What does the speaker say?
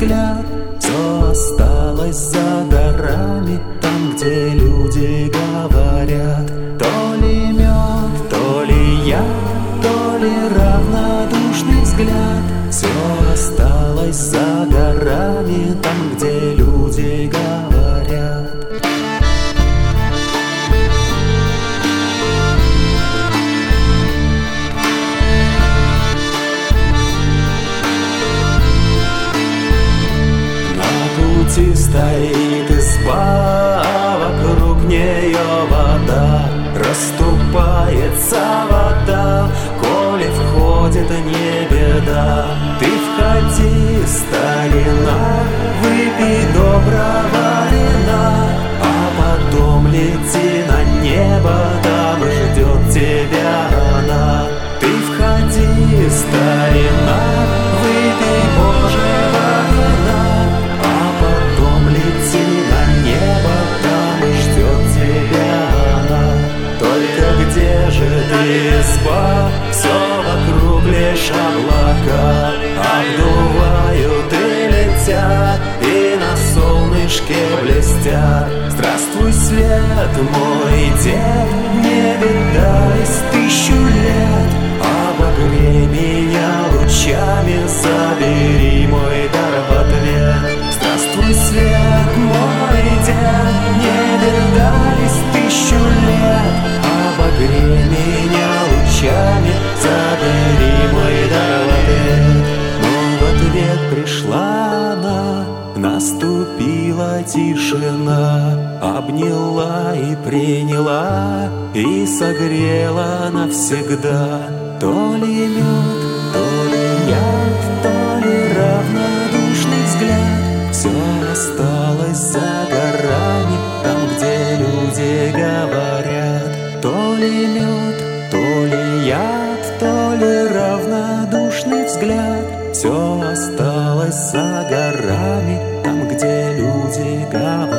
взгляд. Все осталось за горами, там, где люди говорят. То ли мед, то ли я, то ли равнодушный взгляд. Все осталось за горами, там, где люди говорят. Стоит изба, вокруг нее вода, расступается вода, коли входит не беда. Ты входи, старина, выпей доброго вина, а потом лети на небо, там ждет тебя она. Ты входи, старина, выпей Божьего вина, лети на небо, там и ждет тебя она. Только где же ты, изба? Все вокруг лишь облака, обдувают и летят, и на солнышке блестят. Здравствуй, свет мой дед, не видались 1000 лет. Обогрей меня лучами, забери мой дар в ответ. Здравствуй, свет мой дед, не видались 1000 лет. Обогрей меня лучами, забери мой дар в ответ. Но в ответ пришла она, наступила тишина, обняла и приняла, и согрела навсегда. То ли мед, то ли яд, то ли равнодушный взгляд. Все осталось за горами, там, где люди говорят. То ли мед, то ли яд, то ли равнодушный взгляд. Все осталось за горами, там, где люди говорят.